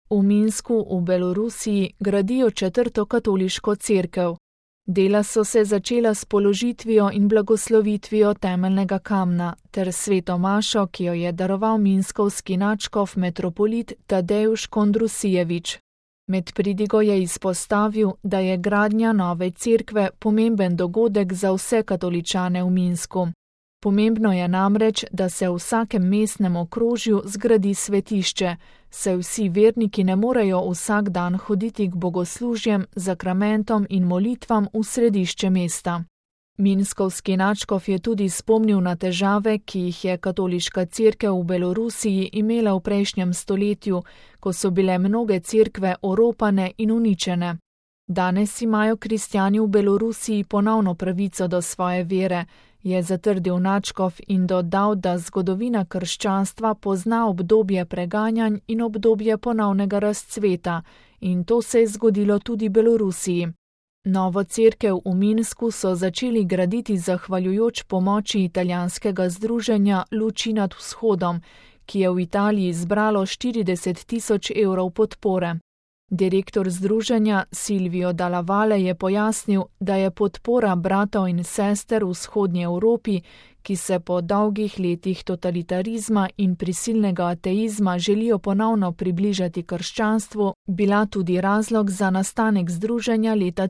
V Minsku v Belorusiji gradijo četrto katoliško cerkev. Dela so se začela s položitvijo in blagoslovitvijo temeljnega kamna ter sveto mašo, ki jo je daroval minskovski nadškof metropolit Tadeusz Kondrusijevič. Med pridigo je izpostavil, da je gradnja nove cerkve pomemben dogodek za vse katoličane v Minsku. Pomembno je namreč, da se v vsakem mestnem okrožju zgradi svetišče, saj vsi verniki ne morejo vsak dan hoditi k bogoslužjem, zakramentom in molitvam v središče mesta. Minskovski nadškof je tudi spomnil na težave, ki jih je katoliška cerkev v Belorusiji imela v prejšnjem stoletju, ko so bile mnoge cerkve oropane in uničene. Danes imajo kristjani v Belorusiji ponovno pravico do svoje vere, je zatrdil nadškof in dodal, da zgodovina krščanstva pozna obdobje preganjanj in obdobje ponovnega razcveta, in to se je zgodilo tudi Belorusiji. Novo cerkev v Minsku so začeli graditi zahvaljujoč pomoči italijanskega združenja Luči nad vzhodom, ki je v Italiji zbralo 40 000 evrov podpore. Direktor združenja Silvio Dalla Valle je pojasnil, da je podpora bratov in sester v vzhodnji Evropi, ki se po dolgih letih totalitarizma in prisilnega ateizma želijo ponovno približati krščanstvu, bila tudi razlog za nastanek združenja leta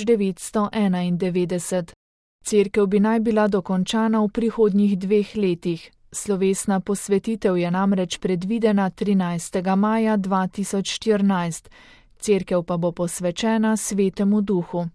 1991. Cerkev bi naj bila dokončana v prihodnjih 2 letih. Slovesna posvetitev je namreč predvidena 13. maja 2014, cerkev pa bo posvečena Svetemu Duhu.